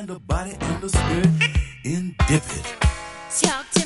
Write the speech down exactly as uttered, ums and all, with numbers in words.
mind, the body, and the spirit in dip it. Talk to